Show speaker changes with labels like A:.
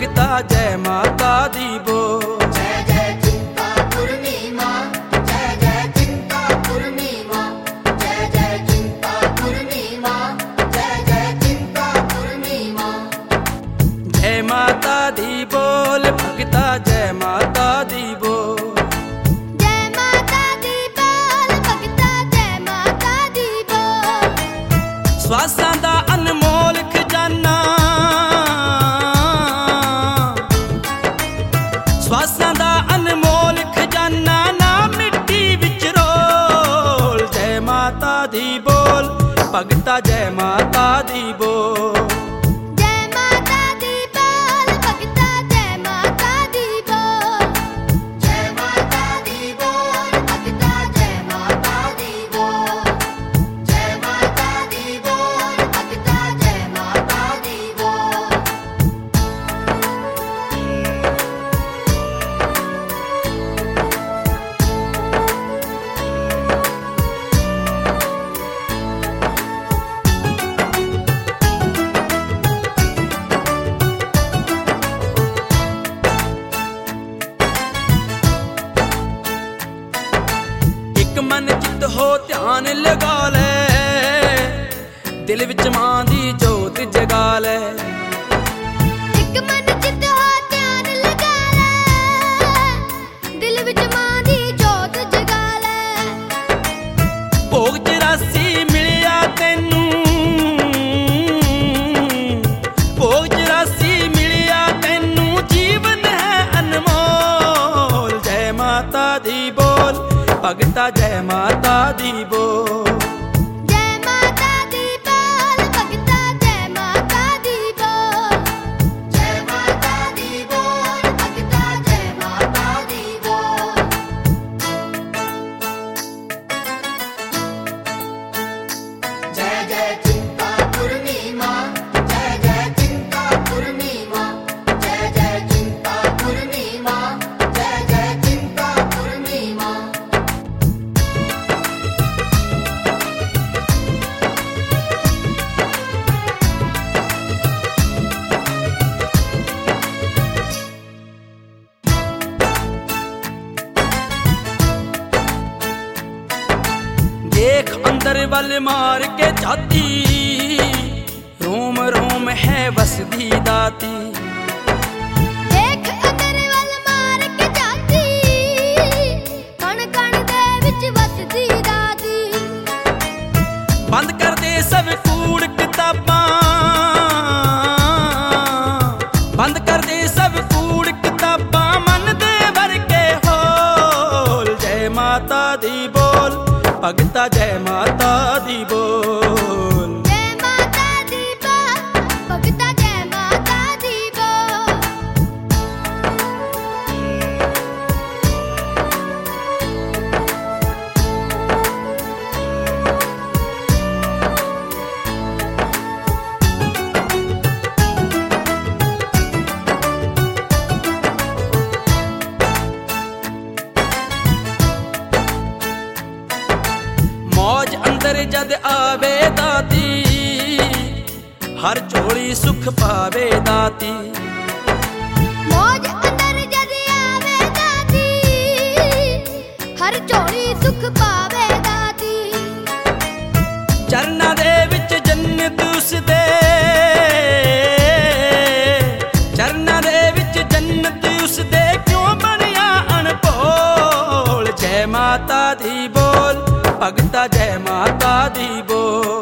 A: भगता जय माता दी बोल।
B: जय जय चिंतापुरनी मां, जय जय चिंतापुरनी मां, जय जय चिंतापुरनी मां, जय जय चिंतापुरनी मां।
A: जय माता दी बोल भगता जय माता दी बोल।
C: जय माता दी बोल भगता जय माता दी बोल।
A: श्वासां दा अनमोल खजाना, श्वासां दा अनमोल खजाना ना मिट्टी विच रोल। जय माता दी बोल भगता जय माता दी बोल।
C: जय माता दी बोल भगता जय माता दी बोल।
B: जय माता दी बोल भगता जय माता दी बोल। जय माता दी बोल भगता जय माता दी बोल।
A: एक मन चित हो ध्यान लगा ले, दिल विच मां दी जोत जगा ले।
C: एक मन चित हो ध्यान लगा ले, दिल विच मां दी जोत जगा ले।
A: भोग 84 मिलिया तैनू, भोग 84 मिलिया तैनू, जीवन है अनमोल। जय माता दी बोल भगता जय माता दी बोल।
C: जय माता दी बोल भगता जय माता दी बोल।
B: जय माता दी बोल भगता जय माता दी बोल। जय जय चिंतापुरनी मां, जय जय चिंतापुरनी मां, जय जय चिंतापुरनी मां, जय जय चिंतापुरनी मां।
A: देख अंदर वल मार के जाती, रोम रोम है वसदी दाती।
C: देख अंदर वल मार के जाती, कण कण दे विच वसदी दाती।
A: बंद कर दे सब कूड़ किताबां, बंद कर दे सब कूड़ किताबां, मन दे भर के होल। जय माता दी बोल भगता जय माता दी बोल।
C: जय माता दी बोल भगता जय माता दी बोल।
A: मौज अंदर जद आवे दाती, हर झोली सुख पावे दाती।
C: मौज अंदर जद आवे दाती, हर झोली सुख पावे दाती।
A: चरना दे विच जन्नत उसदे, चरना दे विच जन्नत उसदे, क्यों बनिया अनभोल। जय माता दी बोल भगता जय माता दी बोल।